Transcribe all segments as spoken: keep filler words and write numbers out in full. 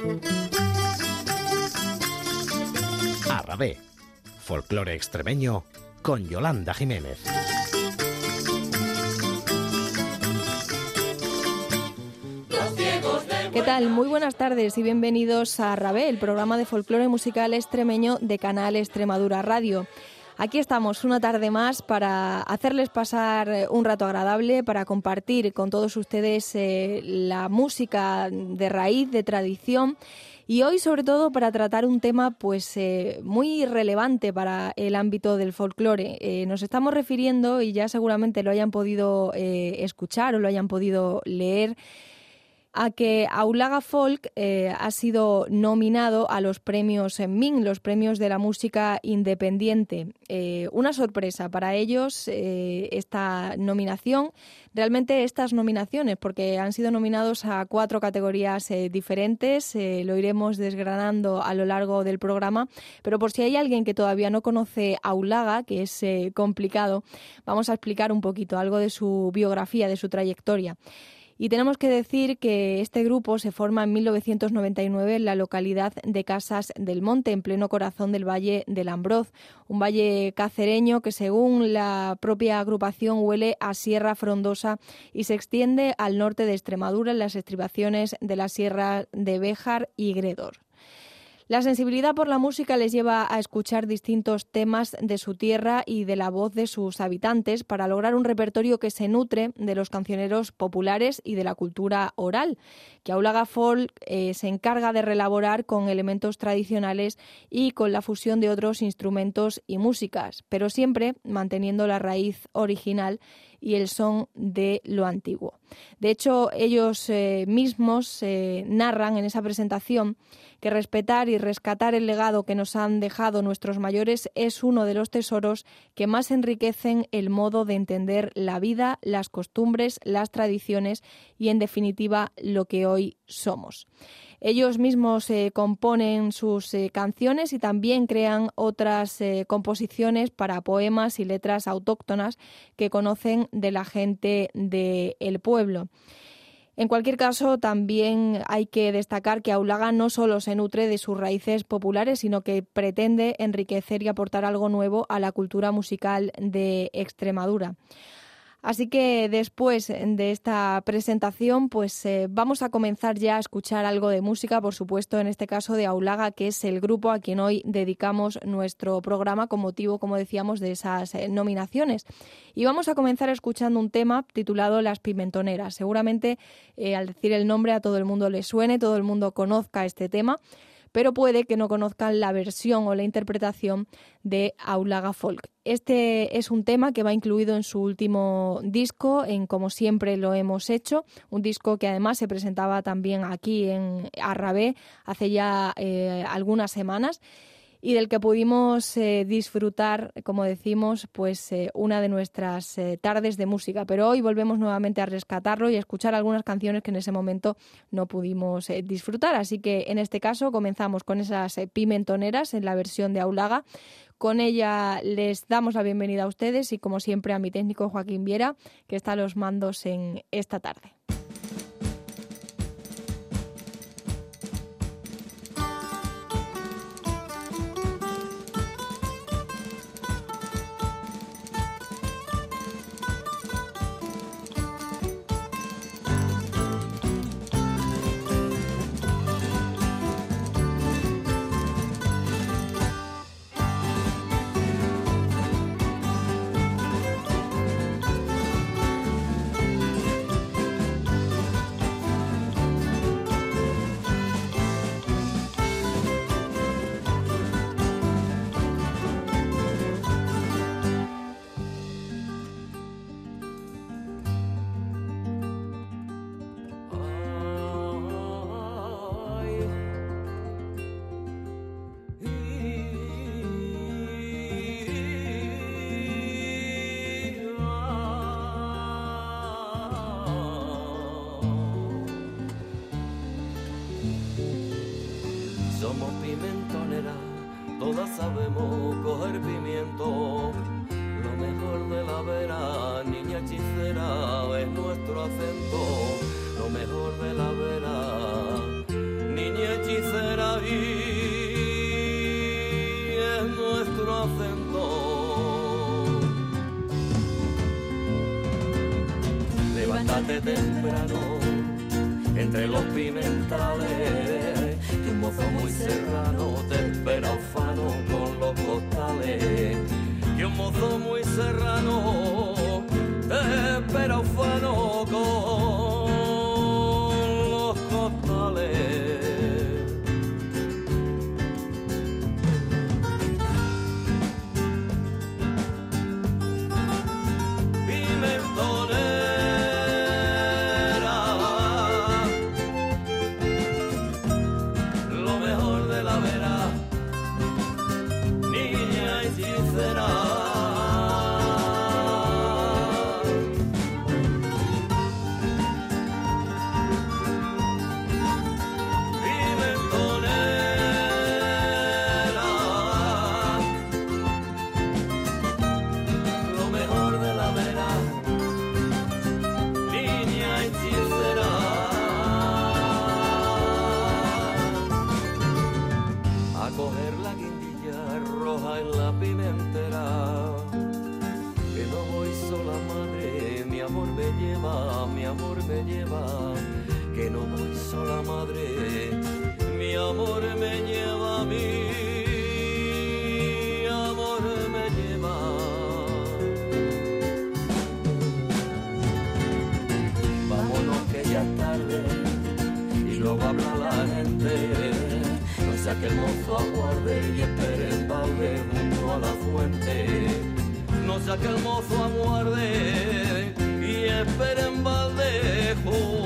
Arrabé, folclore extremeño con Yolanda Jiménez. ¿Qué tal? Muy buenas tardes y bienvenidos a Arrabé, el programa de folclore musical extremeño de Canal Extremadura Radio. Aquí estamos una tarde más para hacerles pasar un rato agradable, para compartir con todos ustedes eh, la música de raíz, de tradición, y hoy sobre todo para tratar un tema pues eh, muy relevante para el ámbito del folclore. Eh, nos estamos refiriendo, y ya seguramente lo hayan podido eh, escuchar o lo hayan podido leer, a que Aulaga Folk eh, ha sido nominado a los premios M I N, los premios de la música independiente. Eh, una sorpresa para ellos eh, esta nominación, realmente estas nominaciones, porque han sido nominados a cuatro categorías eh, diferentes, eh, lo iremos desgranando a lo largo del programa, pero por si hay alguien que todavía no conoce Aulaga, que es eh, complicado, vamos a explicar un poquito algo de su biografía, de su trayectoria. Y tenemos que decir que este grupo se forma en mil novecientos noventa y nueve en la localidad de Casas del Monte, en pleno corazón del Valle del Ambroz, un valle cacereño que según la propia agrupación huele a sierra frondosa y se extiende al norte de Extremadura en las estribaciones de la sierra de Béjar y Gredor. La sensibilidad por la música les lleva a escuchar distintos temas de su tierra y de la voz de sus habitantes para lograr un repertorio que se nutre de los cancioneros populares y de la cultura oral, que Aulaga Folk eh, se encarga de reelaborar con elementos tradicionales y con la fusión de otros instrumentos y músicas, pero siempre manteniendo la raíz original y el son de lo antiguo. De hecho, ellos eh, mismos eh, narran en esa presentación que respetar y rescatar el legado que nos han dejado nuestros mayores es uno de los tesoros que más enriquecen el modo de entender la vida, las costumbres, las tradiciones y, en definitiva, lo que hoy somos. Ellos mismos eh, componen sus eh, canciones y también crean otras eh, composiciones para poemas y letras autóctonas que conocen de la gente del pueblo. En cualquier caso, también hay que destacar que Aulaga no solo se nutre de sus raíces populares, sino que pretende enriquecer y aportar algo nuevo a la cultura musical de Extremadura. Así que después de esta presentación, pues eh, vamos a comenzar ya a escuchar algo de música, por supuesto, en este caso de Aulaga, que es el grupo a quien hoy dedicamos nuestro programa con motivo, como decíamos, de esas eh, nominaciones. Y vamos a comenzar escuchando un tema titulado Las Pimentoneras. Seguramente eh, al decir el nombre a todo el mundo le suene, todo el mundo conozca este tema, pero puede que no conozcan la versión o la interpretación de Aulaga Folk. Este es un tema que va incluido en su último disco, en Como Siempre Lo Hemos Hecho, un disco que además se presentaba también aquí en Arrabé hace ya eh, algunas semanas, y del que pudimos eh, disfrutar, como decimos, pues eh, una de nuestras eh, tardes de música. Pero hoy volvemos nuevamente a rescatarlo y a escuchar algunas canciones que en ese momento no pudimos eh, disfrutar. Así que en este caso comenzamos con esas eh, pimentoneras en la versión de Aulaga. Con ella les damos la bienvenida a ustedes y, como siempre, a mi técnico Joaquín Viera, que está a los mandos en esta tarde. Somos pimentoneras, todas sabemos coger pimiento. Lo mejor de la vera, niña hechicera, es nuestro acento. Lo mejor de la vera, niña hechicera, levántate temprano, entre los pimentales, que un mozo muy serrano te espera ufano con los costales, que un mozo muy serrano te espera ufano con los costales. Mi amor me lleva, que no voy sola madre, mi amor me lleva, mi amor me lleva. Vámonos que ya es tarde y luego habla la gente, no sea que el mozo aguarde y espere en balde junto a la fuente, no sea que el mozo aguarde y espera en balde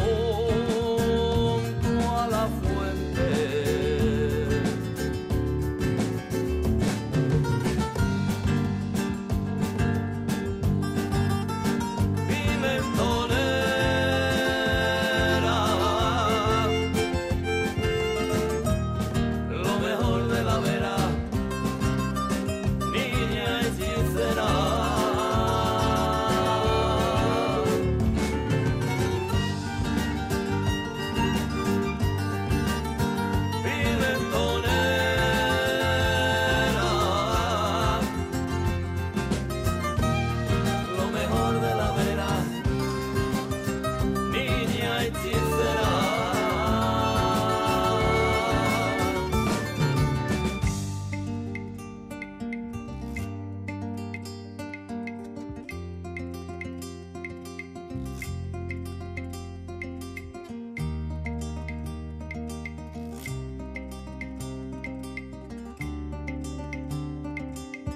junto a la fuente. Pimentonera, lo mejor de la vera, niña hechicera. Pimentonera.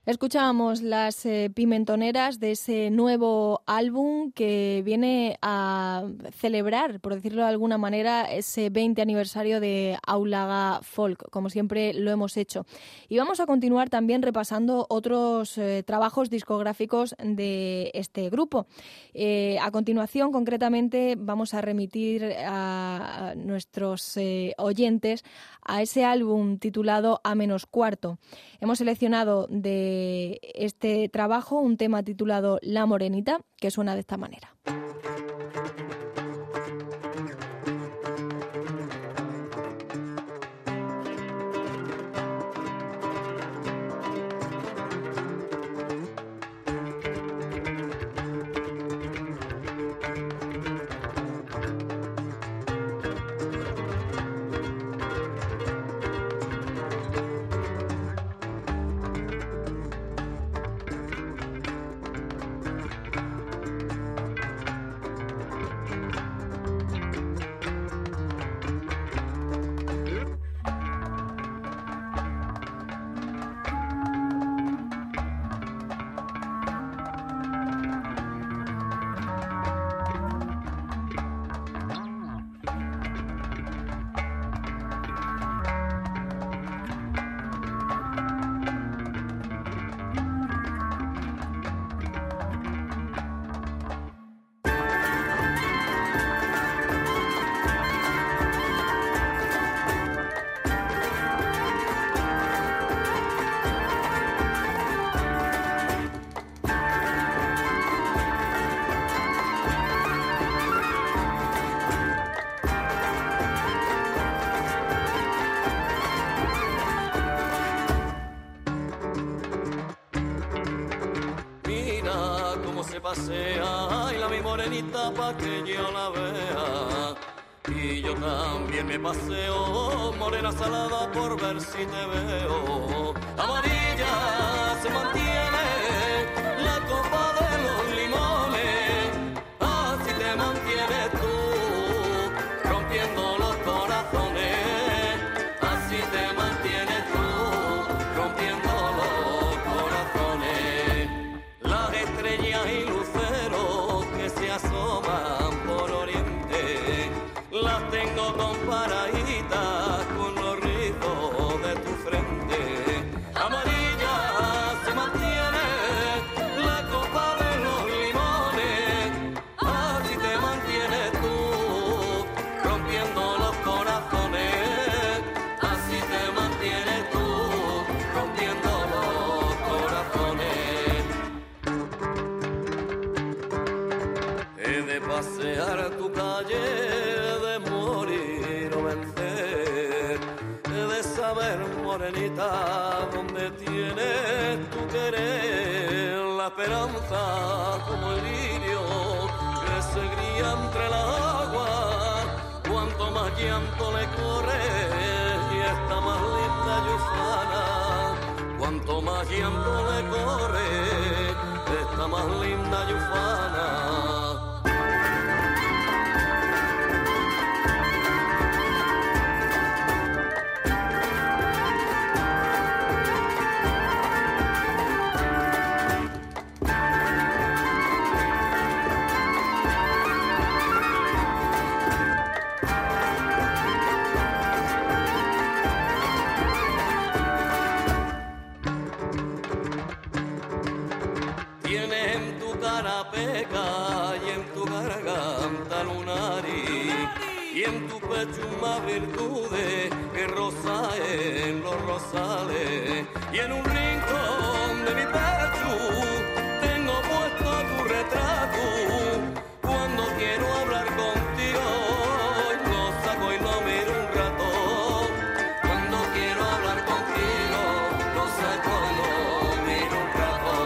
Escuchábamos las eh, Pimentoneras de ese nuevo álbum que viene a celebrar, por decirlo de alguna manera, ese veinte aniversario de Aulaga Folk, como siempre lo hemos hecho. Y vamos a continuar también repasando otros eh, trabajos discográficos de este grupo. Eh, a continuación, concretamente, vamos a remitir a, a nuestros eh, oyentes a ese álbum titulado A menos cuarto. Hemos seleccionado de este trabajo un tema titulado La Morenita, que suena de esta manera. Pasea y la mi morenita pa' que yo la vea. Y yo también me paseo, morena salada, por ver si te veo. Amarilla se mantiene la copa de los limones, así te mantienes tú, rompiendo los corazones. Así te mantienes tú, rompiendo los corazones. Las estrellas y luceros que se asoman por oriente, las tengo comparaditas con los rizos de tu frente. Amarilla se mantiene la copa de los limones, así te mantienes tú, rompiendo los corazones. Así te mantienes tú, rompiendo los corazones. He de pasear tu calle, de morir o vencer. He de saber, morenita, dónde tienes tu querer. La esperanza como el lirio que se gría entre las aguas. Cuanto más llanto le corre y está más linda y ufana. Cuanto más llanto le corre, está más linda y ufana. Tienes en tu cara peca y en tu garganta lunares, y en tu pecho más virtudes que rosa en los rosales. Y en un rincón de mi pecho tengo puesto tu retrato. Cuando quiero hablar contigo lo saco y lo miro un rato. Cuando quiero hablar contigo lo saco y lo miro un rato.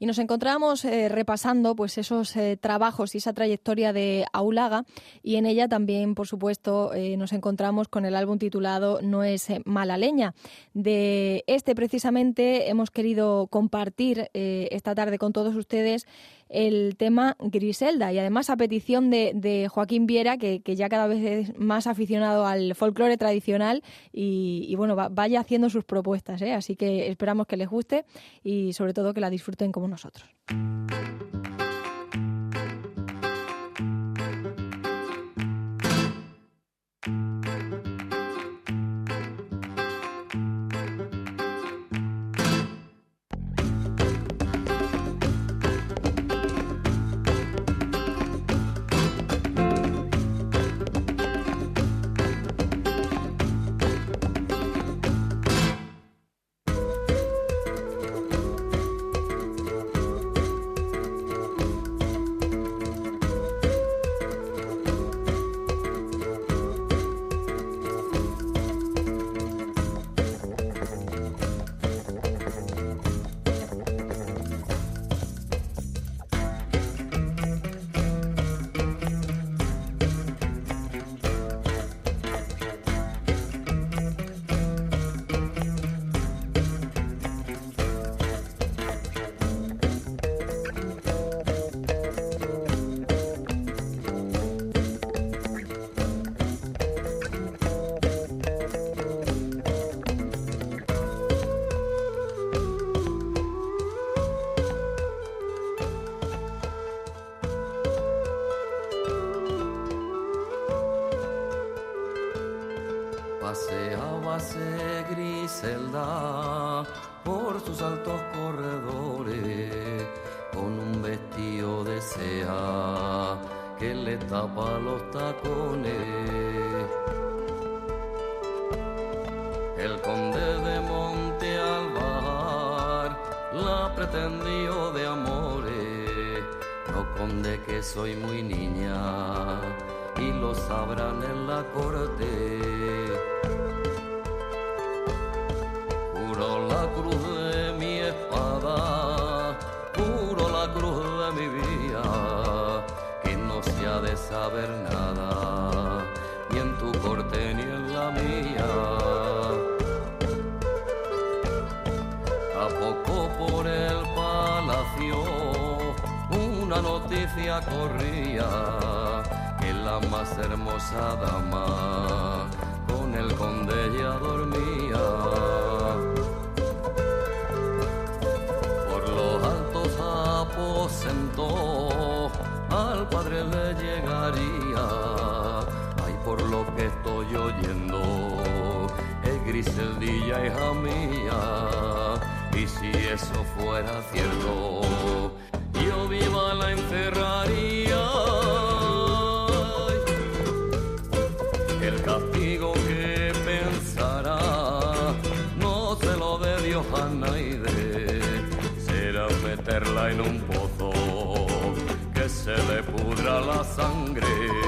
nos encontramos eh, repasando pues esos eh, trabajos y esa trayectoria de Aulaga, y en ella también, por supuesto, eh, nos encontramos con el álbum titulado No es mala leña. De este, precisamente, hemos querido compartir eh, esta tarde con todos ustedes el tema Griselda, y además a petición de, de Joaquín Viera, que, que ya cada vez es más aficionado al folclore tradicional y, y bueno, va, vaya haciendo sus propuestas, ¿eh? Así que esperamos que les guste y sobre todo que la disfruten como nosotros. Paseábase Griselda por sus altos corredores con un vestido de seda que le tapa los tacones. El conde de Monte Alvar la pretendió de amores. No, conde, que soy muy niña y lo sabrán en la corte. Juro la cruz de mi espada, juro la cruz de mi vida, que no se ha de saber nada, ni en tu corte ni en la mía. A poco por el palacio una noticia corría, que la más hermosa dama con el conde ya dormía. Por los altos aposentos al padre le llegaría. Ay, por lo que estoy oyendo, es Griseldilla, hija mía. Y si eso fuera cierto, yo viva la encerraría. El castigo que pensará no se lo dé Dios a nadie, será meterla en un pozo que se le pudra la sangre.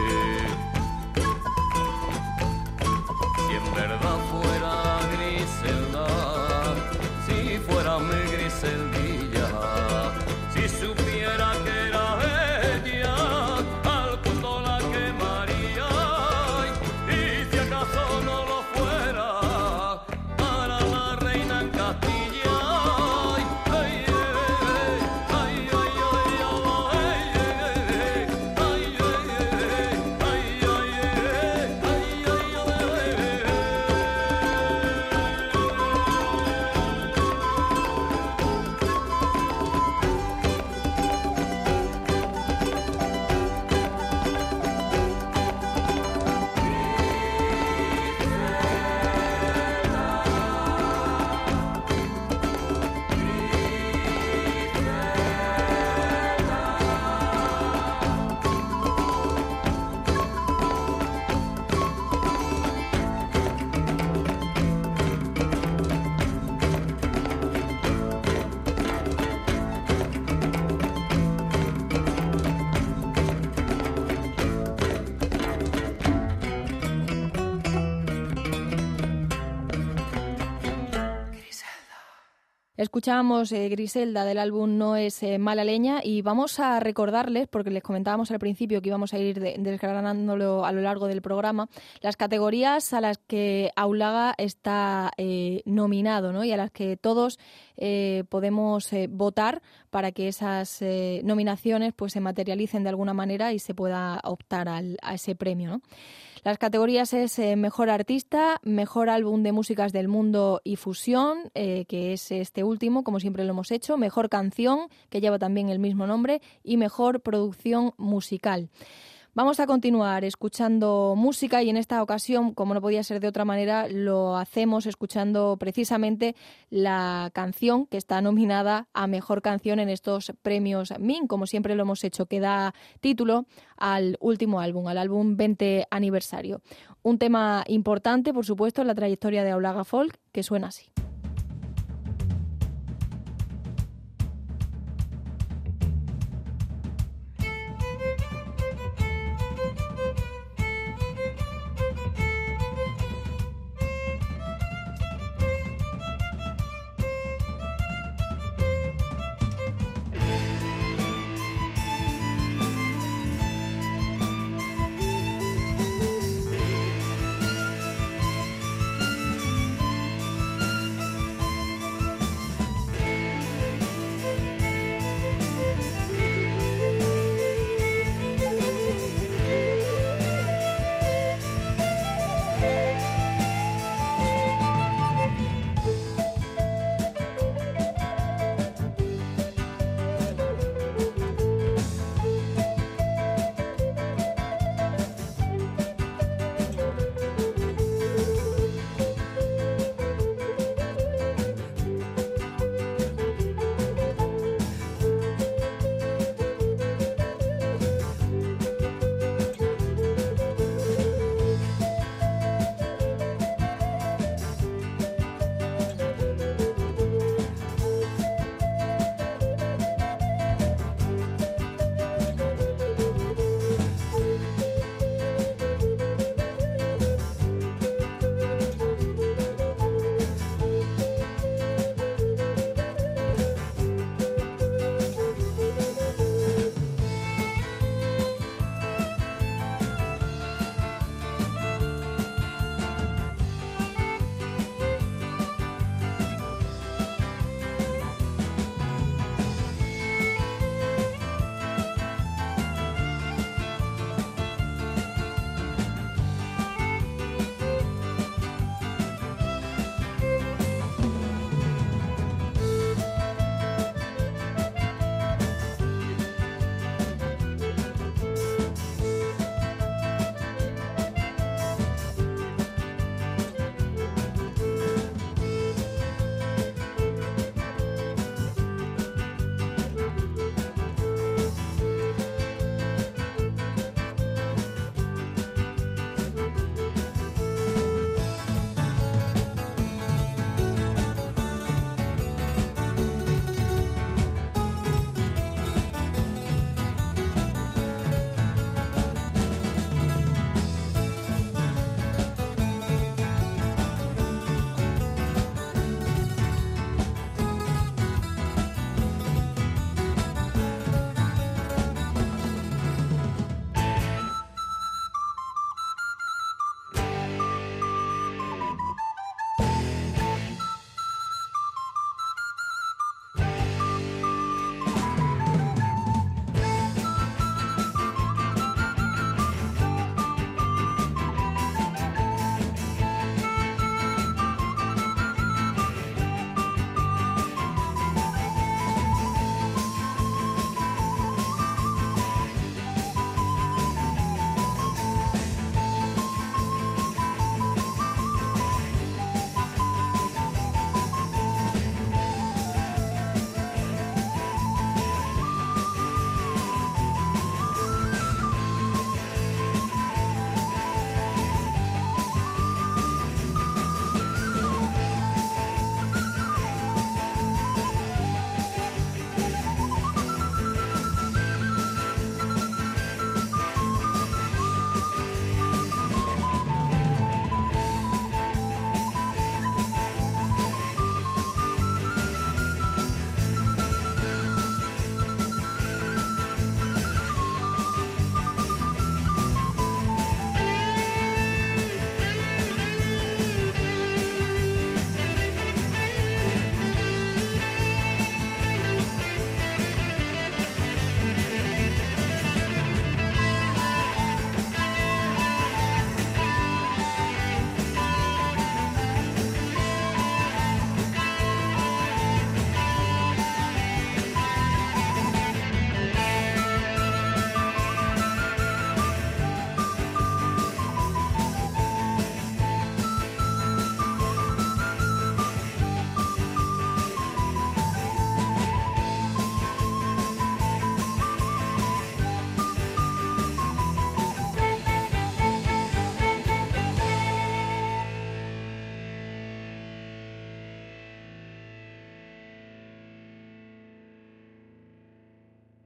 Si en verdad fuera Griselda, si fuera mi Griseldilla, si supiera que era ella, al punto la quemaría. Y si acaso no lo fuera, para la reina en Castilla. Ay, ay, ay, ay, ay, ay, ay, ay, ay, ay, ay, ay. Escuchábamos eh, Griselda del álbum No es eh, mala leña y vamos a recordarles, porque les comentábamos al principio que íbamos a ir de, desgranándolo a lo largo del programa, las categorías a las que Aulaga está eh, nominado, ¿no? Y a las que todos eh, podemos eh, votar para que esas eh, nominaciones pues se materialicen de alguna manera y se pueda optar al, a ese premio, ¿no? Las categorías es eh, Mejor Artista, Mejor Álbum de Músicas del Mundo y Fusión, eh, que es este último, como siempre lo hemos hecho, Mejor Canción, que lleva también el mismo nombre, y Mejor Producción Musical. Vamos a continuar escuchando música y en esta ocasión, como no podía ser de otra manera, lo hacemos escuchando precisamente la canción que está nominada a Mejor Canción en estos premios M I N, como siempre lo hemos hecho, que da título al último álbum, al álbum veinte aniversario. Un tema importante, por supuesto, en la trayectoria de Aulaga Folk, que suena así.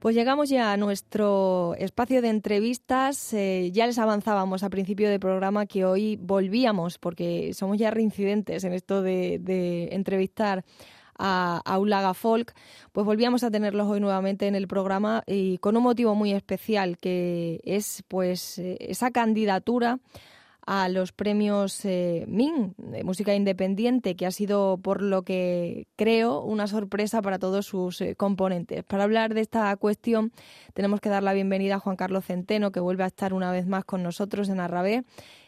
Pues llegamos ya a nuestro espacio de entrevistas. Eh, ya les avanzábamos a principio del programa que hoy volvíamos, porque somos ya reincidentes en esto de, de entrevistar a Aulaga Folk, pues volvíamos a tenerlos hoy nuevamente en el programa y con un motivo muy especial, que es pues esa candidatura a los premios eh, M I N de música independiente, que ha sido, por lo que creo, una sorpresa para todos sus eh, componentes. Para hablar de esta cuestión tenemos que dar la bienvenida a Juan Carlos Centeno, que vuelve a estar una vez más con nosotros en Arrabé,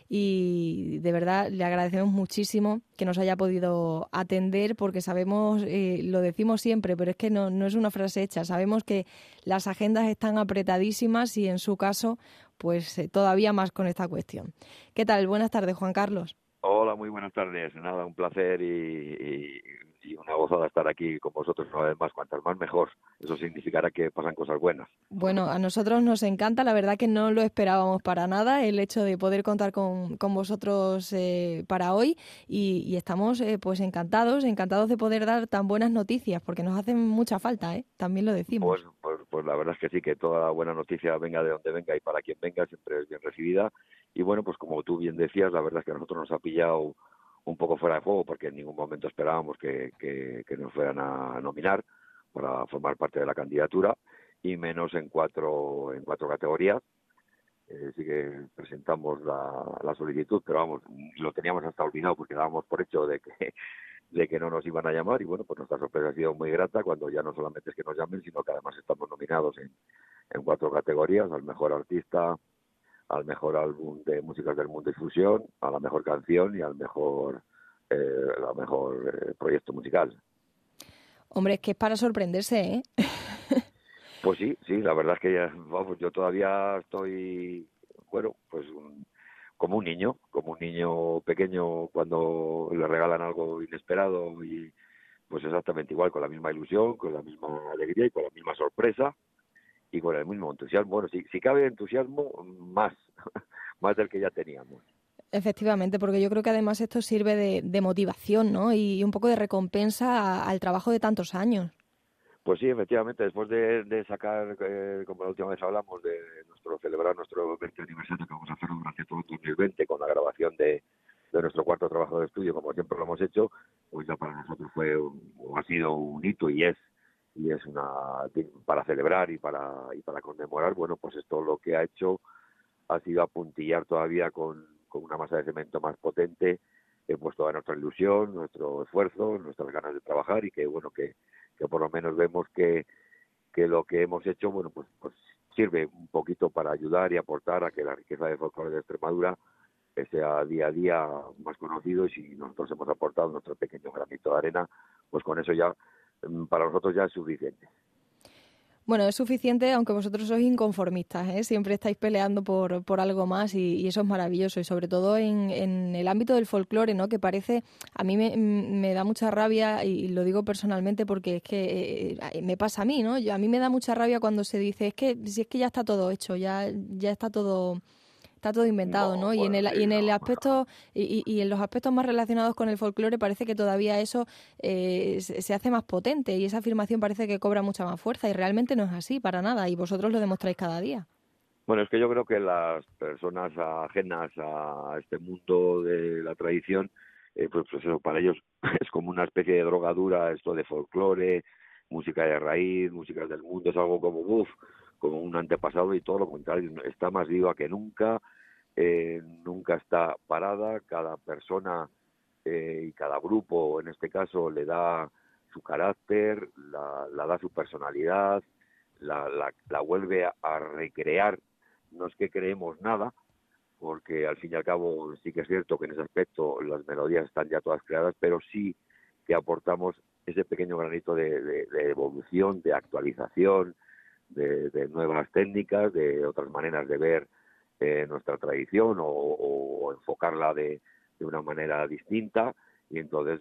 y de verdad le agradecemos muchísimo que nos haya podido atender, porque sabemos, eh, lo decimos siempre, pero es que no, no es una frase hecha, sabemos que las agendas están apretadísimas y en su caso pues eh, todavía más con esta cuestión. ¿Qué tal? Buenas tardes, Juan Carlos. Hola, muy buenas tardes. Nada, un placer y, y, y una gozada estar aquí con vosotros una vez más. Cuantas más, mejor. Eso significará que pasan cosas buenas. Bueno, a nosotros nos encanta. La verdad que no lo esperábamos para nada, el hecho de poder contar con, con vosotros eh, para hoy. Y, y estamos eh, pues encantados, encantados de poder dar tan buenas noticias, porque nos hacen mucha falta, ¿eh? También lo decimos. Pues, pues, pues la verdad es que sí, que toda buena noticia, venga de donde venga y para quien venga, siempre es bien recibida. Y bueno, pues como tú bien decías, la verdad es que a nosotros nos ha pillado un poco fuera de juego, porque en ningún momento esperábamos que, que, que nos fueran a nominar para formar parte de la candidatura, y menos en cuatro en cuatro categorías. Eh, sí que presentamos la, la solicitud, pero vamos, lo teníamos hasta olvidado porque dábamos por hecho de que de que no nos iban a llamar, y bueno, pues nuestra sorpresa ha sido muy grata cuando ya no solamente es que nos llamen, sino que además estamos nominados en, en cuatro categorías: al mejor artista, al mejor álbum de músicas del mundo y fusión, a la mejor canción y al mejor eh, la mejor eh, proyecto musical. Hombre, es que es para sorprenderse, ¿eh? Pues sí, sí, la verdad es que ya, vamos, yo todavía estoy, bueno, pues un, como un niño, como un niño pequeño cuando le regalan algo inesperado, y pues exactamente igual, con la misma ilusión, con la misma alegría y con la misma sorpresa y con el mismo entusiasmo. Bueno, si, si cabe entusiasmo, más, más del que ya teníamos. Efectivamente, porque yo creo que además esto sirve de, de motivación, ¿no? Y un poco de recompensa a, al trabajo de tantos años. Pues sí, efectivamente, después de, de sacar, eh, como la última vez hablamos, de nuestro celebrar nuestro veinte aniversario, que vamos a hacer durante todo el dos mil veinte, con la grabación de, de nuestro cuarto trabajo de estudio, como siempre lo hemos hecho, pues ya para nosotros fue un, o ha sido un hito, y es y es una para celebrar y para y para conmemorar. Bueno, pues esto lo que ha hecho ha sido apuntillar todavía con, con una masa de cemento más potente, he puesto toda nuestra ilusión, nuestro esfuerzo, nuestras ganas de trabajar, y que bueno, que que por lo menos vemos que, que lo que hemos hecho, bueno, pues, pues sirve un poquito para ayudar y aportar a que la riqueza de folclore de Extremadura sea día a día más conocido, y si nosotros hemos aportado nuestro pequeño granito de arena, pues con eso ya, para nosotros ya es suficiente. Bueno, es suficiente, aunque vosotros sois inconformistas, ¿eh? Siempre estáis peleando por, por algo más, y, y eso es maravilloso, y sobre todo en, en el ámbito del folclore, ¿no? Que parece, a mí me, me da mucha rabia, y lo digo personalmente porque es que eh, me pasa a mí, ¿no? Yo, a mí me da mucha rabia cuando se dice, es que si es que ya está todo hecho, ya, ya está todo... Está todo inventado, ¿no? No, y en bueno, el sí, y en el no. aspecto y, y en los aspectos más relacionados con el folclore parece que todavía eso eh, se, se hace más potente, y esa afirmación parece que cobra mucha más fuerza, y realmente no es así para nada, y vosotros lo demostráis cada día. Bueno, es que yo creo que las personas ajenas a este mundo de la tradición, eh, pues, pues eso, para ellos es como una especie de drogadura, esto de folclore, música de raíz, música del mundo, es algo como uff, como un antepasado, y todo lo contrario, está más viva que nunca. Eh, nunca está parada, cada persona eh, y cada grupo, en este caso, le da su carácter, la, la da su personalidad, la, la, la vuelve a, a recrear. No es que creemos nada, porque al fin y al cabo sí que es cierto que en ese aspecto las melodías están ya todas creadas, pero sí que aportamos ese pequeño granito de, de, de evolución, de actualización, de, de nuevas técnicas, de otras maneras de ver Eh, nuestra tradición, o, o enfocarla de, de una manera distinta, y entonces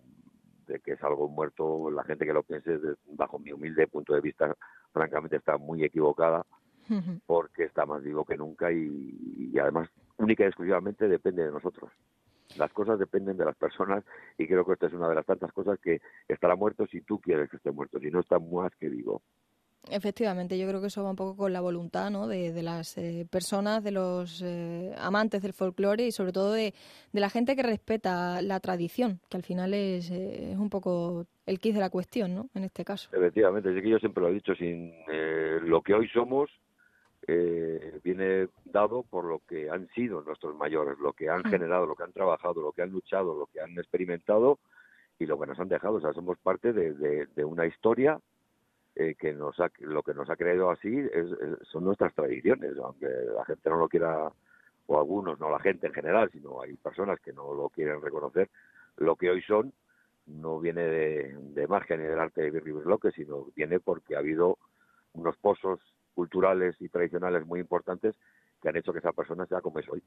de que es algo muerto, la gente que lo piense, de, bajo mi humilde punto de vista, francamente está muy equivocada, porque está más vivo que nunca, y, y además única y exclusivamente depende de nosotros. Las cosas dependen de las personas, y creo que esta es una de las tantas cosas que estará muerto si tú quieres que esté muerto, si no está más que vivo. Efectivamente, yo creo que eso va un poco con la voluntad, ¿no?, de, de las eh, personas, de los eh, amantes del folclore y sobre todo de, de la gente que respeta la tradición, que al final es, eh, es un poco el quid de la cuestión, ¿no?, en este caso. Efectivamente, es que yo siempre lo he dicho, sin eh, lo que hoy somos eh, viene dado por lo que han sido nuestros mayores, lo que han Mm. generado, lo que han trabajado, lo que han luchado, lo que han experimentado y lo que nos han dejado. O sea, somos parte de, de, de una historia eh, que nos ha, lo que nos ha creado así es, es, son nuestras tradiciones, aunque la gente no lo quiera, o algunos, no la gente en general, sino hay personas que no lo quieren reconocer. Lo que hoy son no viene de, de magia ni del arte de Birlibirloque, sino viene porque ha habido unos pozos culturales y tradicionales muy importantes que han hecho que esa persona sea como es hoy.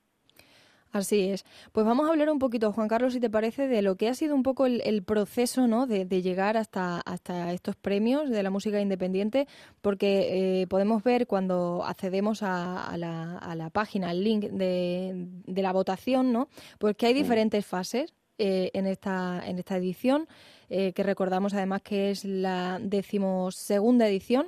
Así es. Pues vamos a hablar un poquito, Juan Carlos, si te parece, de lo que ha sido un poco el, el proceso, ¿no?, de, de llegar hasta, hasta estos premios de la música independiente, porque eh, podemos ver cuando accedemos a, a, la, a la página, al link de, de la votación, ¿no?, pues que hay diferentes fases eh, en esta en esta edición, eh, que recordamos además que es la decimosegunda edición.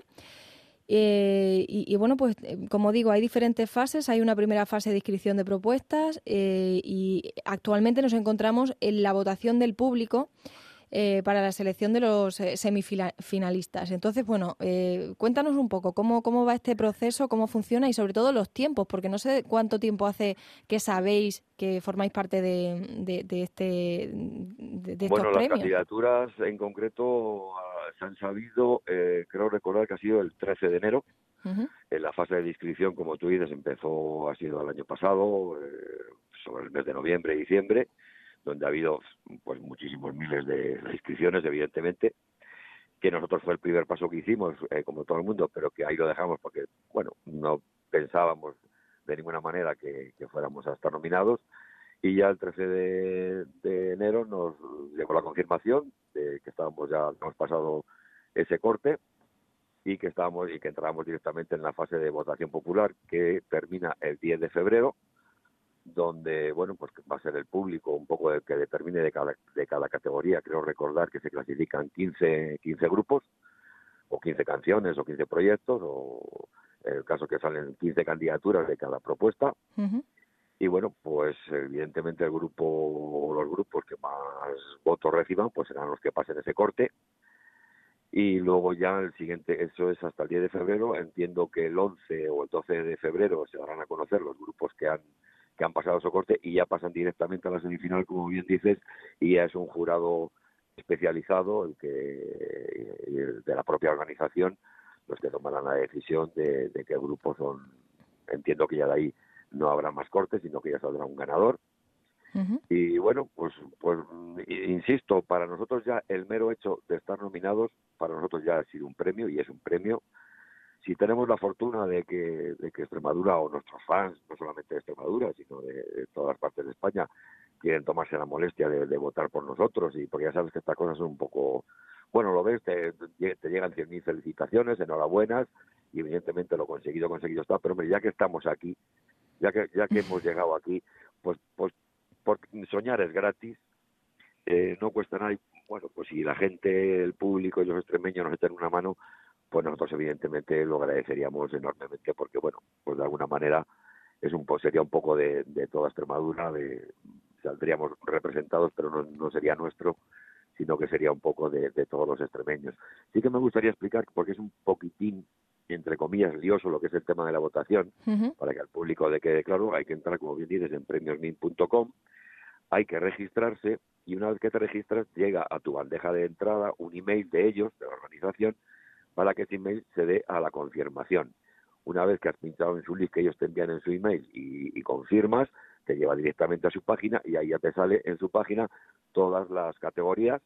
Eh, y, y bueno, pues como digo, hay diferentes fases. Hay una primera fase de inscripción de propuestas eh, y actualmente nos encontramos en la votación del público eh, para la selección de los eh, semifinalistas. Entonces, bueno, eh, cuéntanos un poco cómo, cómo va este proceso, cómo funciona y sobre todo los tiempos, porque no sé cuánto tiempo hace que sabéis que formáis parte de, de, de, este, de, de estos bueno, premios. Bueno, las candidaturas en concreto se han sabido, eh, creo recordar que ha sido el trece de enero. Uh-huh. En la fase de inscripción, como tú dices, empezó, ha sido el año pasado, eh, sobre el mes de noviembre y diciembre, donde ha habido pues muchísimos miles de inscripciones, evidentemente, que nosotros fue el primer paso que hicimos, eh, como todo el mundo, pero que ahí lo dejamos porque, bueno, no pensábamos de ninguna manera que, que fuéramos a estar nominados. Y ya el trece de, de enero nos llegó la confirmación de que estábamos ya, hemos pasado ese corte y que estábamos y que entrábamos directamente en la fase de votación popular, que termina el diez de febrero, donde, bueno, pues va a ser el público un poco el que determine de cada, de cada categoría. Creo recordar que se clasifican quince, quince grupos, o quince canciones, o quince proyectos, o en el caso que salen quince candidaturas de cada propuesta. Uh-huh. Y bueno, pues evidentemente el grupo o los grupos que más votos reciban, pues serán los que pasen ese corte. Y luego ya el siguiente, eso es hasta el diez de febrero. Entiendo que el once o el doce de febrero se darán a conocer los grupos que han que han pasado su corte y ya pasan directamente a la semifinal, como bien dices, y ya es un jurado especializado, el que de la propia organización, los que tomarán la decisión de, de qué grupos son. Entiendo que ya de ahí no habrá más cortes, sino que ya saldrá un ganador. Uh-huh. Y bueno, pues, pues insisto, para nosotros ya el mero hecho de estar nominados, para nosotros ya ha sido un premio, y es un premio. Si tenemos la fortuna de que, de que Extremadura o nuestros fans, no solamente de Extremadura, sino de, de todas las partes de España, quieren tomarse la molestia de, de votar por nosotros, y porque ya sabes que estas cosas son un poco, bueno, lo ves, te, te llegan cien mil felicitaciones, enhorabuenas, y evidentemente lo conseguido, conseguido está, pero hombre, ya que estamos aquí, ya que ya que hemos llegado aquí, pues pues por soñar es gratis, eh, no cuesta nada, y bueno, pues si la gente, el público y los extremeños nos echan una mano, pues nosotros evidentemente lo agradeceríamos enormemente, porque bueno, pues de alguna manera es un sería un poco de, de toda Extremadura, de saldríamos representados, pero no, no sería nuestro, sino que sería un poco de, de todos los extremeños. Sí que me gustaría explicar, porque es un poquitín, entre comillas, lioso lo que es el tema de la votación, uh-huh. para que al público le quede claro. Hay que entrar, como bien dices, en premios min punto com, hay que registrarse, y una vez que te registras, llega a tu bandeja de entrada un email de ellos, de la organización, para que ese email se dé a la confirmación. Una vez que has pinchado en su link que ellos te envían en su email y, y confirmas, te lleva directamente a su página, y ahí ya te sale en su página todas las categorías.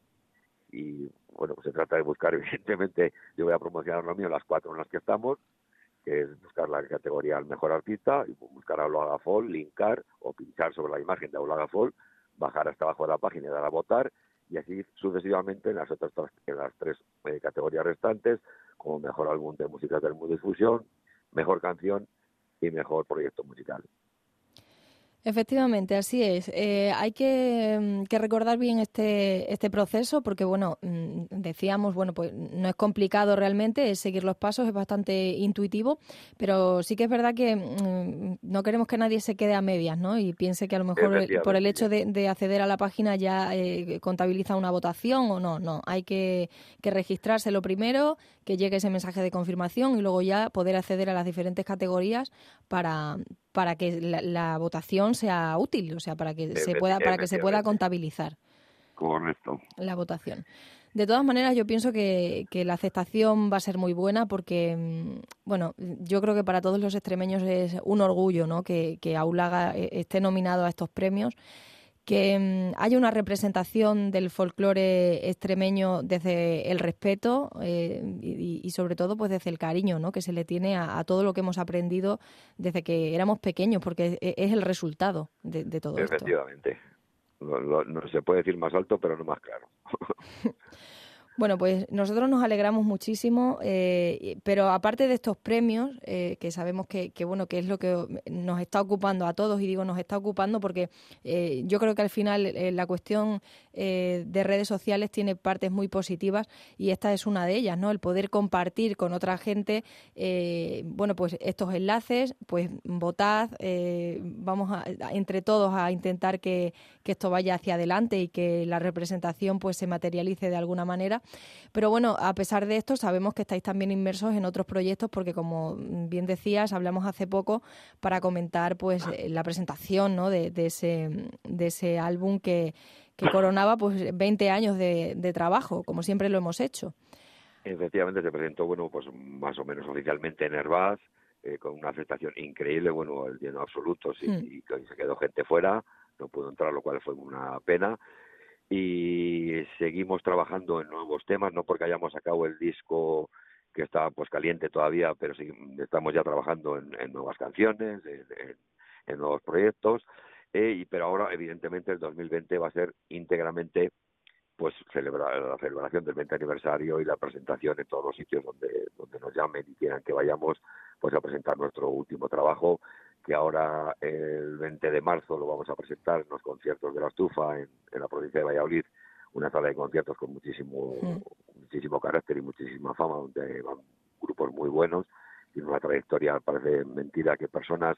Y bueno, pues se trata de buscar, evidentemente, yo voy a promocionar lo mío, las cuatro en las que estamos, que es buscar la categoría al mejor artista, y buscar a Aulaga Folk, linkar o pinchar sobre la imagen de Aulaga Folk, bajar hasta abajo de la página y dar a votar, y así sucesivamente en las otras en las tres eh, categorías restantes, como mejor álbum de música del mundo difusión, mejor canción y mejor proyecto musical. Efectivamente, así es. Eh, hay que, que recordar bien este este proceso porque, bueno, decíamos, bueno, pues no es complicado realmente, es seguir los pasos, es bastante intuitivo, pero sí que es verdad que mmm, no queremos que nadie se quede a medias, ¿no? Y piense que a lo mejor por el hecho de, de acceder a la página ya eh, contabiliza una votación o no, no. Hay que, que registrarse lo primero, que llegue ese mensaje de confirmación y luego ya poder acceder a las diferentes categorías para... para que la, la votación sea útil, o sea, para que se pueda para que se pueda contabilizar. Correcto. La votación. De todas maneras, yo pienso que, que la aceptación va a ser muy buena porque, bueno, yo creo que para todos los extremeños es un orgullo, ¿no? que, que Aulaga esté nominado a estos premios, que um, haya una representación del folclore extremeño desde el respeto eh, y, y sobre todo pues desde el cariño, ¿no? que se le tiene a, a todo lo que hemos aprendido desde que éramos pequeños, porque es, es el resultado de, de todo esto. Efectivamente. Lo, lo, no se puede decir más alto, pero no más claro. Bueno, pues nosotros nos alegramos muchísimo, eh, pero aparte de estos premios, eh, que sabemos que, que bueno que es lo que nos está ocupando a todos, y digo nos está ocupando porque eh, yo creo que al final eh, la cuestión eh, de redes sociales tiene partes muy positivas y esta es una de ellas, ¿no? El poder compartir con otra gente, eh, bueno, pues estos enlaces, pues votad, eh, vamos a, entre todos a intentar que, que esto vaya hacia adelante y que la representación pues se materialice de alguna manera. Pero bueno, a pesar de esto, sabemos que estáis también inmersos en otros proyectos porque, como bien decías, hablamos hace poco para comentar pues la presentación, ¿no? de, de, ese, de ese álbum que, que coronaba pues veinte años de, de trabajo, como siempre lo hemos hecho. Efectivamente, se presentó, bueno, pues más o menos oficialmente en Herbás, eh, con una aceptación increíble, bueno, el lleno absoluto, sí, mm. y se quedó gente fuera, no pudo entrar, lo cual fue una pena. Y seguimos trabajando en nuevos temas, no porque hayamos sacado el disco que está pues caliente todavía, pero sí, estamos ya trabajando en, en nuevas canciones, en, en, en nuevos proyectos, eh, y, pero ahora evidentemente el dos mil veinte va a ser íntegramente pues celebrar la celebración del veinte aniversario y la presentación en todos los sitios donde, donde nos llamen y quieran que vayamos pues a presentar nuestro último trabajo, que ahora el veinte de marzo lo vamos a presentar en los conciertos de la Estufa en, en la provincia de Valladolid, una sala de conciertos con muchísimo sí. muchísimo carácter y muchísima fama, donde van grupos muy buenos y una trayectoria, parece mentira que personas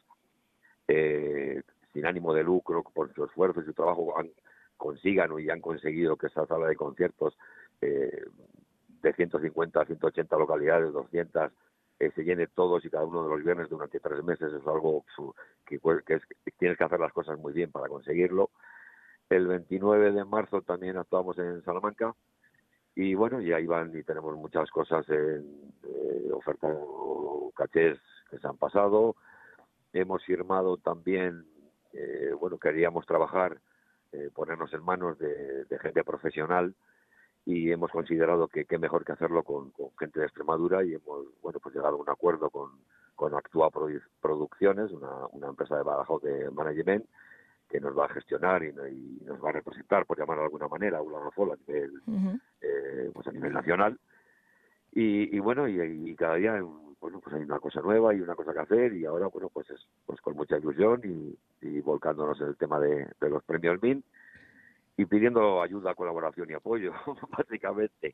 eh, sin ánimo de lucro, por su esfuerzo y su trabajo, han, consigan y han conseguido que esa sala de conciertos eh, de ciento cincuenta a ciento ochenta localidades, doscientas, Eh, se llene todos y cada uno de los viernes durante tres meses. Es algo que, que, es, que tienes que hacer las cosas muy bien para conseguirlo. El veintinueve de marzo también actuamos en Salamanca y bueno, y ahí van y tenemos muchas cosas en eh, oferta o cachés que se han pasado. Hemos firmado también, eh, bueno, queríamos trabajar, eh, ponernos en manos de, de gente profesional, y hemos considerado que qué mejor que hacerlo con, con gente de Extremadura y hemos bueno pues llegado a un acuerdo con, con Actúa Producciones, una, una empresa de Badajoz de management que nos va a gestionar y, y nos va a representar, por llamarlo de alguna manera, a Aulaga Folk a nivel, uh-huh. eh, pues a nivel nacional. Y, y bueno, y, y cada día bueno pues hay una cosa nueva y una cosa que hacer, y ahora bueno pues es pues con mucha ilusión y, y volcándonos en el tema de, de los premios M I N y pidiendo ayuda, colaboración y apoyo, básicamente.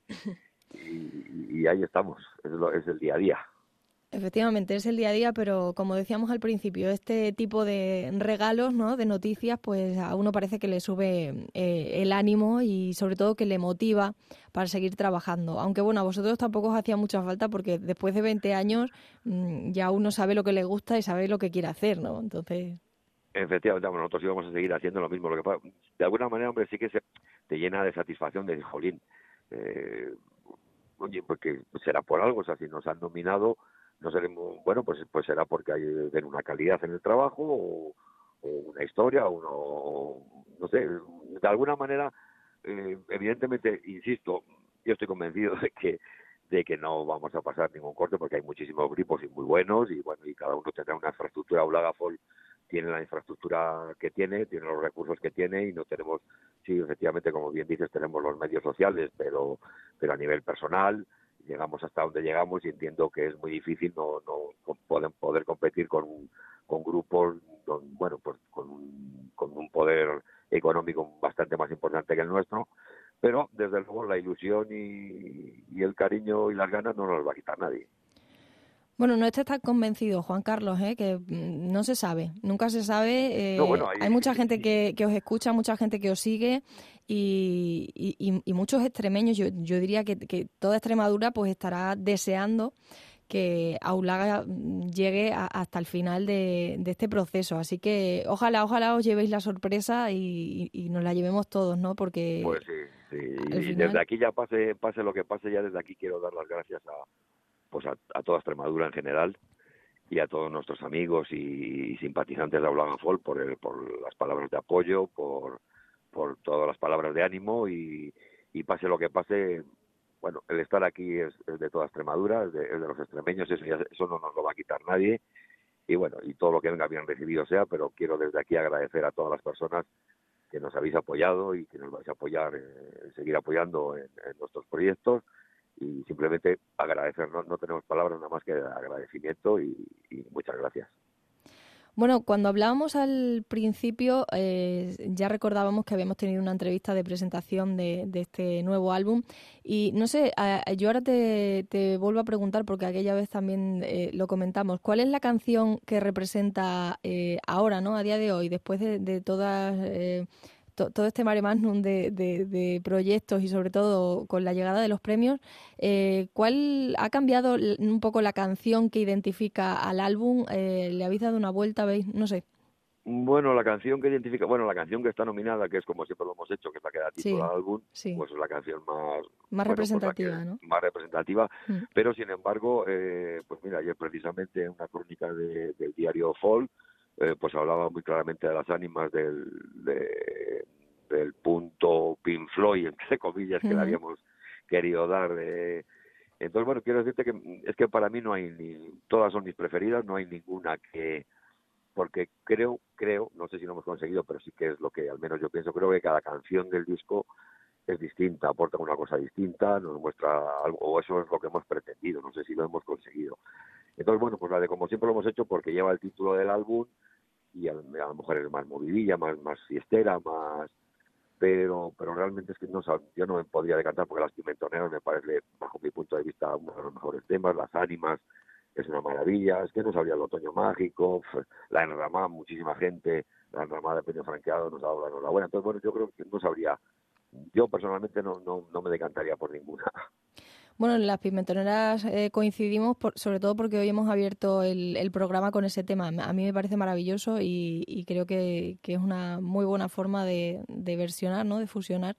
Y, y ahí estamos, es, lo, es el día a día. Efectivamente, es el día a día, pero como decíamos al principio, este tipo de regalos, ¿no?, de noticias, pues a uno parece que le sube eh, el ánimo y sobre todo que le motiva para seguir trabajando. Aunque bueno, a vosotros tampoco os hacía mucha falta porque después de veinte años mmm, ya uno sabe lo que le gusta y sabe lo que quiere hacer, ¿no? Entonces... Efectivamente, bueno, nosotros íbamos a seguir haciendo lo mismo. Lo que pasa, de alguna manera, hombre, sí que se, te llena de satisfacción de decir, jolín, eh, oye, porque será por algo, o sea, si nos han nominado, no seremos, bueno, pues pues será porque hay ven una calidad en el trabajo o, o una historia, o uno, no sé, de alguna manera, eh, evidentemente, insisto, yo estoy convencido de que de que no vamos a pasar ningún corte porque hay muchísimos grupos y muy buenos y bueno, y cada uno tendrá una infraestructura. Aulaga Folk tiene la infraestructura que tiene, tiene los recursos que tiene y no tenemos, sí, efectivamente, como bien dices, tenemos los medios sociales, pero pero a nivel personal llegamos hasta donde llegamos y entiendo que es muy difícil no no poder, poder competir con con grupos, con, bueno, pues con un económico bastante más importante que el nuestro, pero desde luego la ilusión y, y el cariño y las ganas no nos los va a quitar nadie. Bueno, no estés tan convencido, Juan Carlos, ¿eh? Que mm, no se sabe, nunca se sabe. Eh, No, bueno, ahí- hay mucha gente que, que os escucha, mucha gente que os sigue y, y, y muchos extremeños. Yo, yo diría que, que toda Extremadura pues estará deseando que Aulaga mm, llegue a- hasta el final de, de este proceso. Así que ojalá, ojalá os llevéis la sorpresa y, y nos la llevemos todos, ¿no? Porque Pues sí, sí. al Y final... desde aquí ya pase, pase lo que pase, ya desde aquí quiero dar las gracias a, pues a, a toda Extremadura en general y a todos nuestros amigos y, y simpatizantes de Aulaga Folk por, el, por las palabras de apoyo, por, por todas las palabras de ánimo y, y pase lo que pase, bueno, el estar aquí es, es de toda Extremadura, es de, es de los extremeños, eso, ya, eso no nos lo va a quitar nadie y bueno, y todo lo que venga bien recibido sea, pero quiero desde aquí agradecer a todas las personas que nos habéis apoyado y que nos vais a apoyar, eh, seguir apoyando en, en nuestros proyectos y simplemente agradecer, no, no tenemos palabras nada más que agradecimiento y, y muchas gracias. Bueno, cuando hablábamos al principio, eh, ya recordábamos que habíamos tenido una entrevista de presentación de, de este nuevo álbum y no sé, a, a, yo ahora te, te vuelvo a preguntar porque aquella vez también eh, lo comentamos, ¿cuál es la canción que representa eh, ahora, ¿no? A día de hoy, después de, de todas... Eh, to, todo este mare magnum de, de, de proyectos y sobre todo con la llegada de los premios, eh, ¿cuál ha cambiado un poco la canción que identifica al álbum? Eh, ¿Le habéis dado una vuelta? ¿Veis? No sé. Bueno, la canción que identifica, bueno, la canción que está nominada, que es como siempre lo hemos hecho, que es la que da título Sí, al álbum, sí. pues es la canción más... Más bueno, representativa, pues la que, ¿no? Más representativa, Mm. pero sin embargo, eh, pues mira, ayer precisamente en una crónica de, del diario Folk, eh, pues hablaba muy claramente de las ánimas del, de, del punto Pink Floyd, entre comillas, que Uh-huh. le habíamos querido dar. De, entonces, bueno, quiero decirte que es que para mí no hay ni... Todas son mis preferidas, no hay ninguna que... Porque creo, creo, no sé si lo hemos conseguido, pero sí que es lo que al menos yo pienso, creo que cada canción del disco es distinta, aporta una cosa distinta, nos muestra algo, o eso es lo que hemos pretendido, no sé si lo hemos conseguido. Entonces, bueno, pues la de como siempre lo hemos hecho porque lleva el título del álbum y a, a lo mejor es más movidilla, más, más fiestera, más... Pero pero realmente es que no yo no me podría decantar porque Las Pimentoneras me parece, bajo mi punto de vista, uno de los mejores temas, Las Ánimas es una maravilla, es que no sabría el Otoño Mágico, la enramada, muchísima gente, la enramada de Premio Franqueado nos ha dado la enhorabuena, entonces bueno, yo creo que no sabría, yo personalmente no, no, no me decantaría por ninguna. Bueno, en Las Pimentoneras eh, coincidimos, por, sobre todo porque hoy hemos abierto el, el programa con ese tema. A mí me parece maravilloso y, y creo que, que es una muy buena forma de, de versionar, ¿no? De fusionar.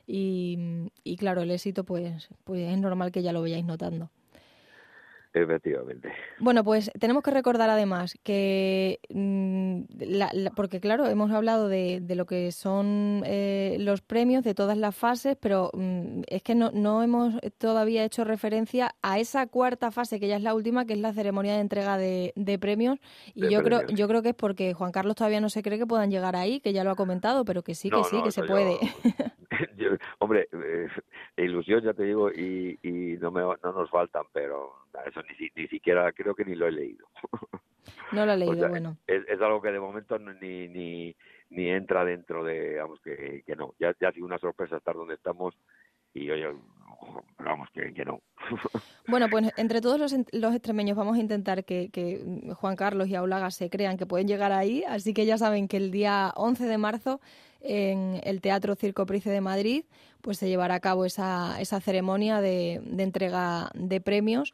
Y, y claro, el éxito, pues, pues es normal que ya lo vayáis notando. Efectivamente. Bueno, pues tenemos que recordar además que, mmm, la, la, porque claro, hemos hablado de, de lo que son eh, los premios, de todas las fases, pero mmm, es que no, no hemos todavía hecho referencia a esa cuarta fase, que ya es la última, que es la ceremonia de entrega de, de premios. Y de yo premios. creo yo creo que es porque Juan Carlos todavía no se cree que puedan llegar ahí, que ya lo ha comentado, pero que sí, no, que sí, no, que se yo, puede. yo, hombre, eh, ilusión, ya te digo, y, y no, me, no nos faltan, pero eso ni, ni siquiera creo que ni lo he leído. No lo ha leído, o sea, bueno. Es, es algo que de momento ni ni, ni entra dentro de, vamos, que, que no. Ya, ya ha sido una sorpresa estar donde estamos y oye, vamos, que, que no. Bueno, pues entre todos los, los extremeños vamos a intentar que, que Juan Carlos y Aulaga se crean que pueden llegar ahí, así que ya saben que el día once de marzo en el Teatro Circo Price de Madrid pues se llevará a cabo esa, esa ceremonia de, de entrega de premios.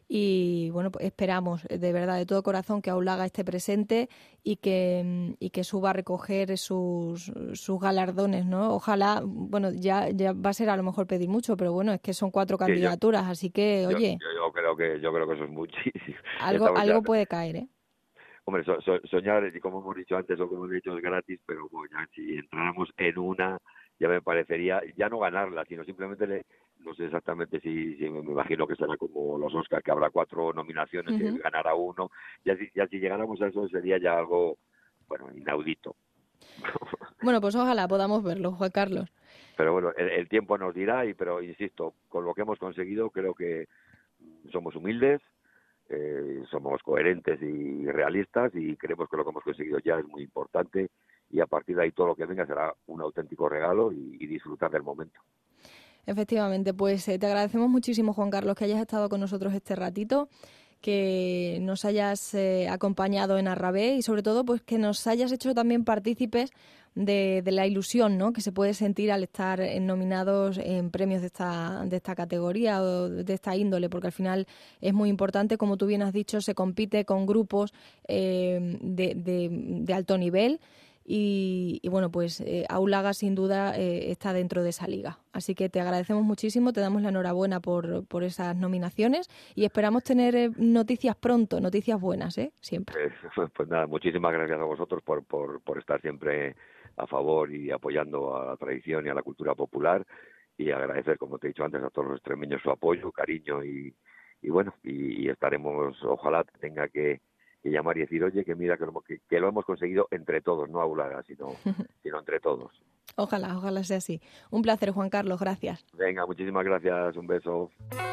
Y bueno, pues esperamos de verdad, de todo corazón, que Aulaga esté presente y que, y que suba a recoger sus, sus galardones, ¿no? Ojalá, bueno, ya, ya va a ser a lo mejor pedir mucho, pero bueno, es que son cuatro candidaturas, sí, yo, así que, oye... Yo, yo, yo, creo que, yo creo que eso es muchísimo. Algo, algo puede caer, ¿eh? Hombre, so, so, soñar, y como hemos dicho antes, o como hemos dicho, es gratis, pero bueno, ya, si entráramos en una, ya me parecería, ya no ganarla, sino simplemente... Le, no sé exactamente si, si me imagino que será como los Oscars, que habrá cuatro nominaciones uh-huh. y ganará uno. Ya si, ya si llegáramos a eso sería ya algo, bueno, inaudito. Bueno, pues ojalá podamos verlo, Juan Carlos. Pero bueno, el, el tiempo nos dirá, y pero insisto, con lo que hemos conseguido creo que somos humildes, eh, somos coherentes y realistas y creemos que lo que hemos conseguido ya es muy importante y a partir de ahí todo lo que venga será un auténtico regalo y, y disfrutar del momento. Efectivamente, pues eh, te agradecemos muchísimo, Juan Carlos, que hayas estado con nosotros este ratito, que nos hayas eh, acompañado en Arrabé y sobre todo pues que nos hayas hecho también partícipes de, de la ilusión, ¿no?, que se puede sentir al estar nominados en premios de esta, de esta categoría o de esta índole, porque al final es muy importante, como tú bien has dicho, se compite con grupos eh, de, de, de alto nivel. Y, y bueno, pues eh, Aulaga sin duda eh, está dentro de esa liga. Así que te agradecemos muchísimo, te damos la enhorabuena por, por esas nominaciones y esperamos tener eh, noticias pronto, noticias buenas, ¿eh? Siempre. Pues, pues nada, muchísimas gracias a vosotros por, por, por estar siempre a favor y apoyando a la tradición y a la cultura popular, y agradecer, como te he dicho antes, a todos los extremeños su apoyo, cariño y, y bueno, y, y estaremos, ojalá tenga que y llamar y decir, oye, que mira que lo, que, que lo hemos conseguido entre todos, no Aulaga, sino, sino entre todos. Ojalá, ojalá sea así. Un placer, Juan Carlos, gracias. Venga, muchísimas gracias, un beso.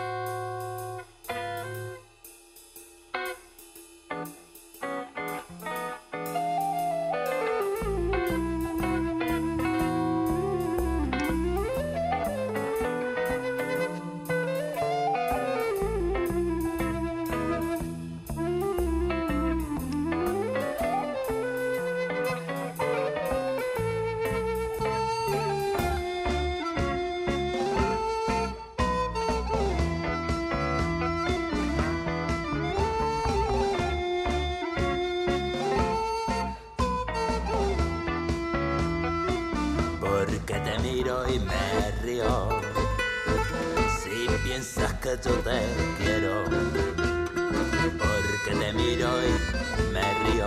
Porque te miro y me río, si piensas que yo te quiero. Porque te miro y me río,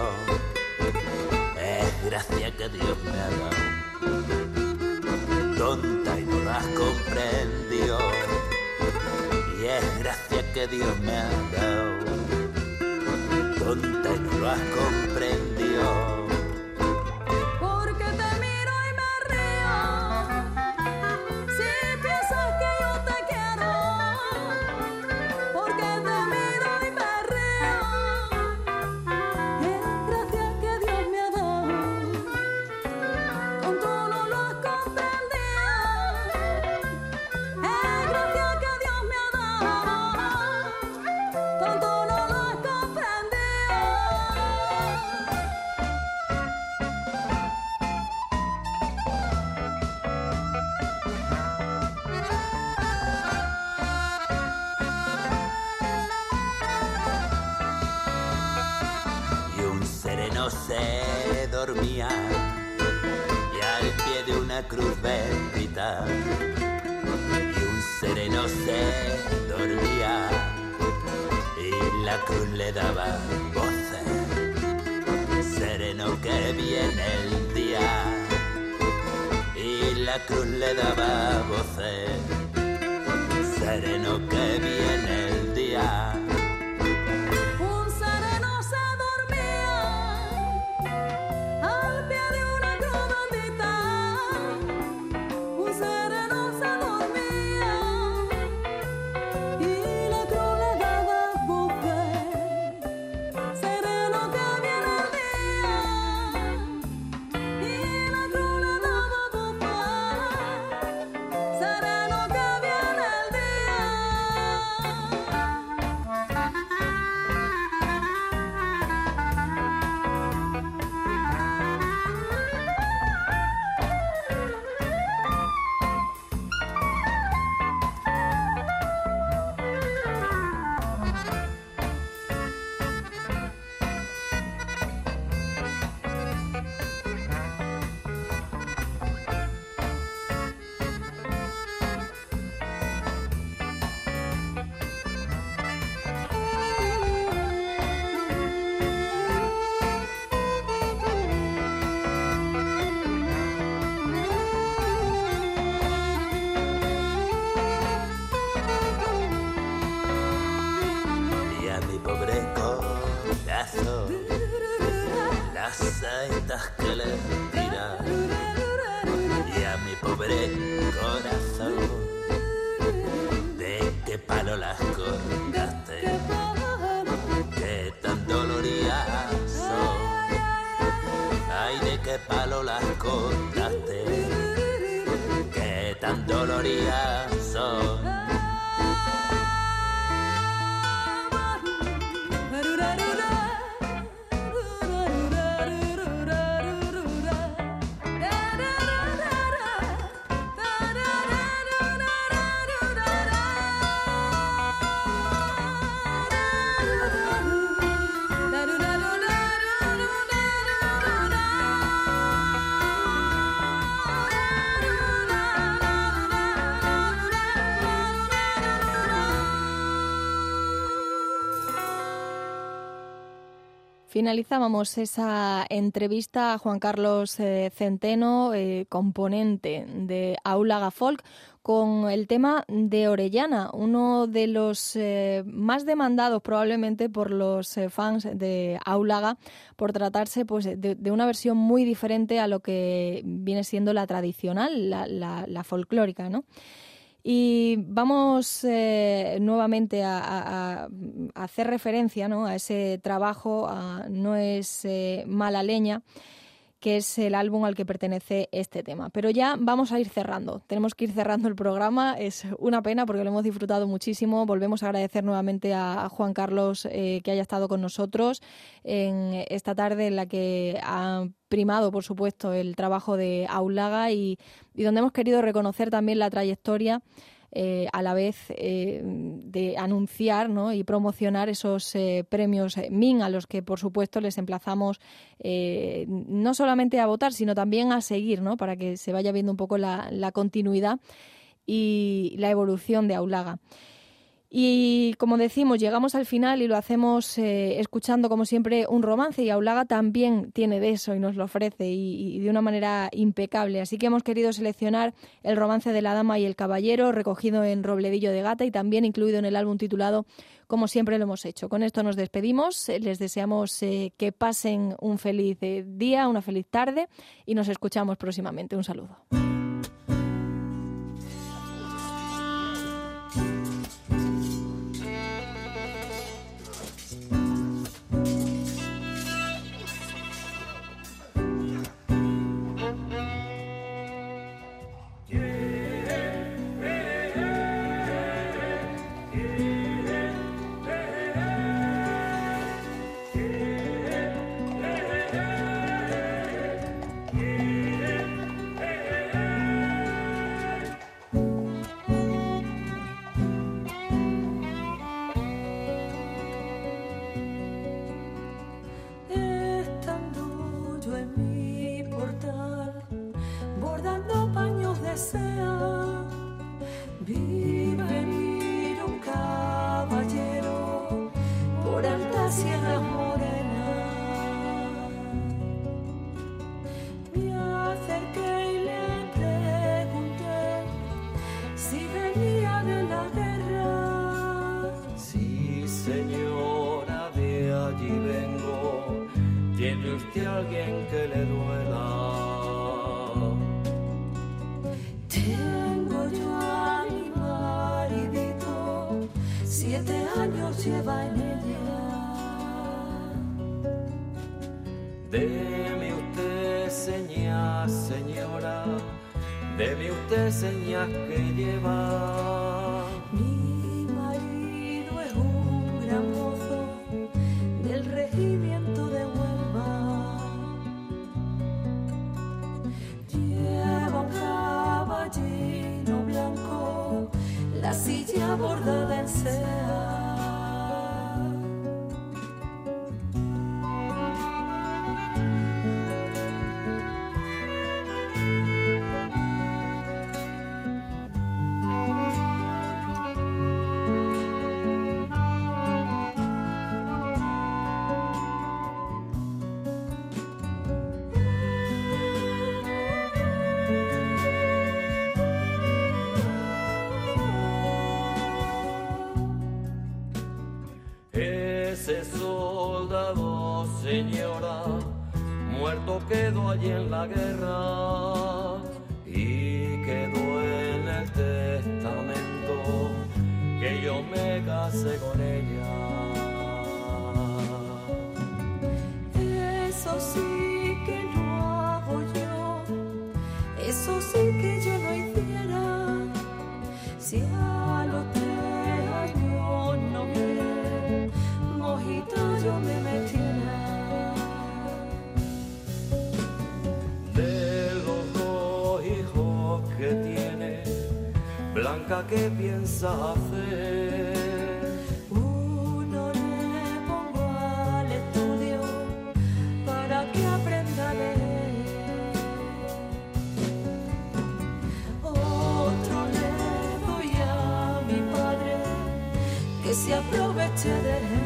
es gracia que Dios me ha dado. Tonta y no lo has comprendido, y es gracia que Dios me ha dado. Tonta y no lo has comprendido. Se dormía y al pie de una cruz bendita, y un sereno se dormía y la cruz le daba voces. Sereno que viene el día y la cruz le daba voces. Sereno que viene el día. Las saetas que le tira, y a mi pobre corazón, de qué palo las colgaste, que tan doloridas son. Ay, de qué palo las cortaste, que tan dolorías son. Finalizábamos esa entrevista a Juan Carlos eh, Centeno, eh, componente de Aulaga Folk, con el tema de Orellana, uno de los eh, más demandados probablemente por los eh, fans de Aulaga, por tratarse pues de, de una versión muy diferente a lo que viene siendo la tradicional, la, la, la folclórica, ¿no? Y vamos eh, nuevamente a, a, a hacer referencia, ¿no?, a ese trabajo, a No es eh, mala leña, que es el álbum al que pertenece este tema. Pero ya vamos a ir cerrando. Tenemos que ir cerrando el programa. Es una pena porque lo hemos disfrutado muchísimo. Volvemos a agradecer nuevamente a Juan Carlos eh, que haya estado con nosotros en esta tarde en la que ha primado, por supuesto, el trabajo de Aulaga y, y donde hemos querido reconocer también la trayectoria Eh, a la vez eh, de anunciar, ¿no?, y promocionar esos eh, premios M I N a los que, por supuesto, les emplazamos eh, no solamente a votar, sino también a seguir, ¿no?, para que se vaya viendo un poco la, la continuidad y la evolución de Aulaga. Y como decimos, llegamos al final y lo hacemos eh, escuchando como siempre un romance, y Aulaga también tiene de eso y nos lo ofrece y, y de una manera impecable. Así que hemos querido seleccionar el romance de la dama y el caballero, recogido en Robledillo de Gata y también incluido en el álbum titulado Como siempre lo hemos hecho. Con esto nos despedimos, les deseamos eh, que pasen un feliz eh, día, una feliz tarde y nos escuchamos próximamente. Un saludo. Deme usted señas, señora, deme usted señas que lleva. Mi marido es un gran mozo del regimiento de Huelva. Lleva un caballino blanco, la silla bordada en seda. Señora, muerto quedó allí en la guerra y quedó en el testamento que yo me casé con ella. Eso sí que no blanca, ¿qué piensa hacer? Uno le pongo al estudio para que aprenda a leer. Otro le doy a mi padre que se aproveche de él.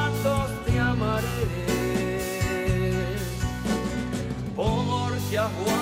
Porque a Juan